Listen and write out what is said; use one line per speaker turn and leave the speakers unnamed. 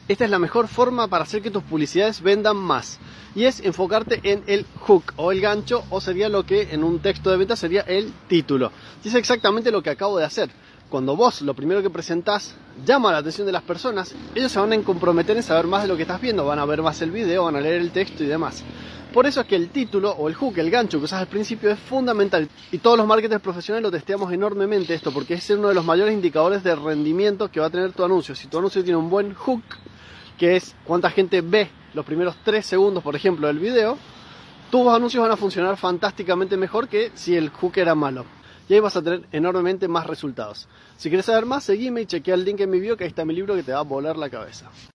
esta es la mejor forma para hacer que tus publicidades vendan más. Y es enfocarte en el hook o el gancho, o sería lo que en un texto de venta sería el título. Y es exactamente lo que acabo de hacer. Cuando vos lo primero que presentás llama la atención de las personas, ellos se van a comprometer en saber más de lo que estás viendo, van a ver más el video, van a leer el texto y demás. Por eso es que el título o el hook, el gancho que usas al principio es fundamental. Y todos los marketers profesionales lo testeamos enormemente esto, porque es uno de los mayores indicadores de rendimiento que va a tener tu anuncio. Si tu anuncio tiene un buen hook, que es cuánta gente ve los primeros 3 segundos, por ejemplo, del video, tus anuncios van a funcionar fantásticamente mejor que si el hook era malo. Y ahí vas a tener enormemente más resultados. Si quieres saber más, seguime y chequea el link en mi bio, que ahí está mi libro que te va a volar la cabeza.